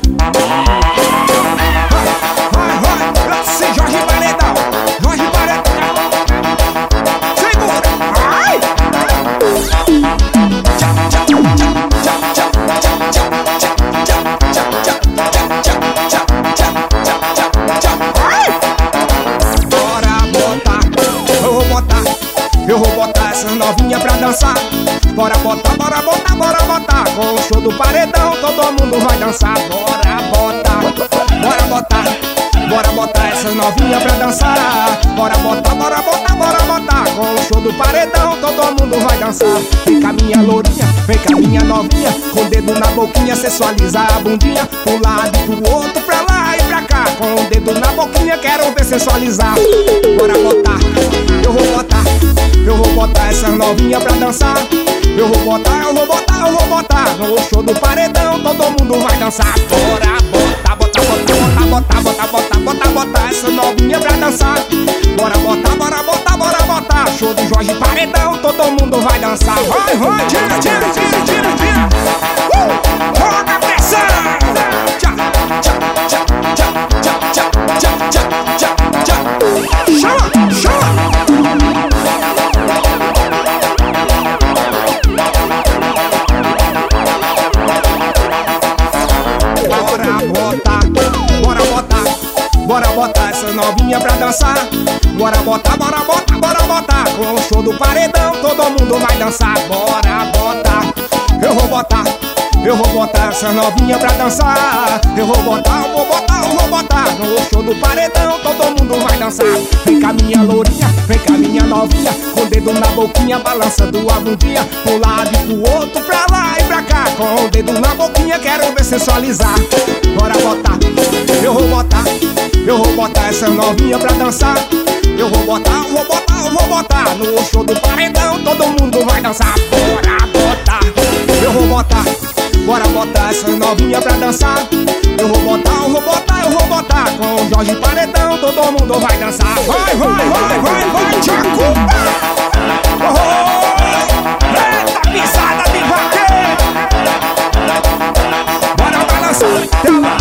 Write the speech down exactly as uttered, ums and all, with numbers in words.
Vai, vai, esse Jorge Paredão, Jorge Paredão. Segura, ai! Bora botar, eu vou botar, eu vou botar essas novinhas pra dançar. Bora botar, bora botar, bora botar. Com o show do paredão todo mundo vai dançar. Bora botar, bora botar, bora botar essas novinhas pra dançar. Bora botar, bora botar, bora botar. Com o show do paredão todo mundo vai dançar. Vem cá minha lourinha, vem cá minha novinha, com o dedo na boquinha sensualizar a bundinha, pro lado e pro outro, pra lá e pra cá. Com o dedo na boquinha quero ver sensualizar. Bora botar, eu vou botar, eu vou botar essas novinhas pra dançar. Eu vou botar, eu vou botar, eu vou botar. No show do paredão todo mundo vai dançar. Bora botar, botar, botar, botar, botar, botar, botar, botar essa novinha pra dançar. Bora botar, bora botar, bora botar. Show do Jorge Paredão todo mundo vai dançar. Vai, vai, tira, tira, tira, tira, tira. Uh! Roda a pressão. Tchá, tchá, tchá, tchá, tchá, tchá, tchá, tchá, tchá. Chama, chama. Bora botar essa novinha pra dançar. Bora botar, bora botar, bora botar. Com o show do paredão todo mundo vai dançar. Bora botar, eu vou botar, eu vou botar essa novinha pra dançar. Eu vou botar, eu vou botar, eu vou botar. No show do paredão todo mundo vai dançar. Vem cá minha lourinha, vem cá minha novinha, com o dedo na boquinha balançando a bundinha, pro lado e pro outro, pra lá e pra cá. Com o dedo na boquinha quero ver sensualizar. Bora botar, eu vou botar, eu vou botar essa novinha pra dançar. Eu vou botar, eu vou botar, eu vou botar. No show do paredão todo mundo vai dançar. Bora botar, eu vou botar, bora botar essa novinha pra dançar. Eu vou botar, eu vou botar, eu vou botar. Com o Jorge Paredão todo mundo vai dançar. Vai, vai, vai, vai, vai, Tchacu! Oh, eita pisada de vaqueiro. Bora balançar,